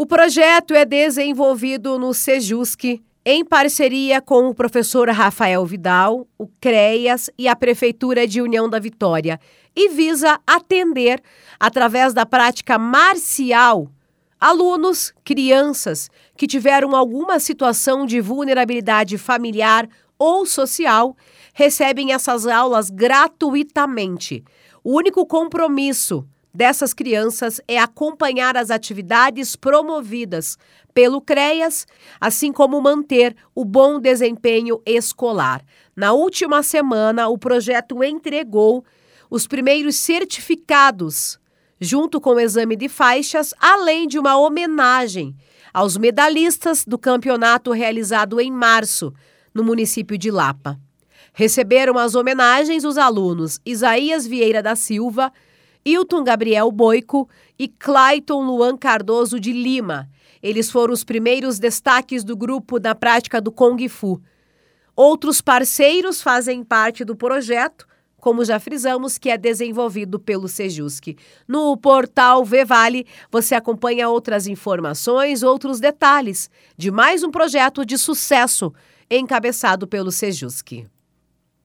O projeto é desenvolvido no Sejusc, em parceria com o professor Rafael Vidal, o CREAS e a Prefeitura de União da Vitória, e visa atender, através da prática marcial, alunos, crianças que tiveram alguma situação de vulnerabilidade familiar ou social, recebem essas aulas gratuitamente. O único compromisso dessas crianças é acompanhar as atividades promovidas pelo CREAS, assim como manter o bom desempenho escolar. Na última semana, o projeto entregou os primeiros certificados, junto com o exame de faixas, além de uma homenagem aos medalhistas do campeonato realizado em março, no município de Lapa. Receberam as homenagens os alunos Isaías Vieira da Silva, Hilton Gabriel Boico e Clayton Luan Cardoso de Lima. Eles foram os primeiros destaques do grupo na prática do Kung Fu. Outros parceiros fazem parte do projeto, como já frisamos, que é desenvolvido pelo Sejusc. No portal Vevale, você acompanha outras informações, outros detalhes de mais um projeto de sucesso encabeçado pelo Sejusc.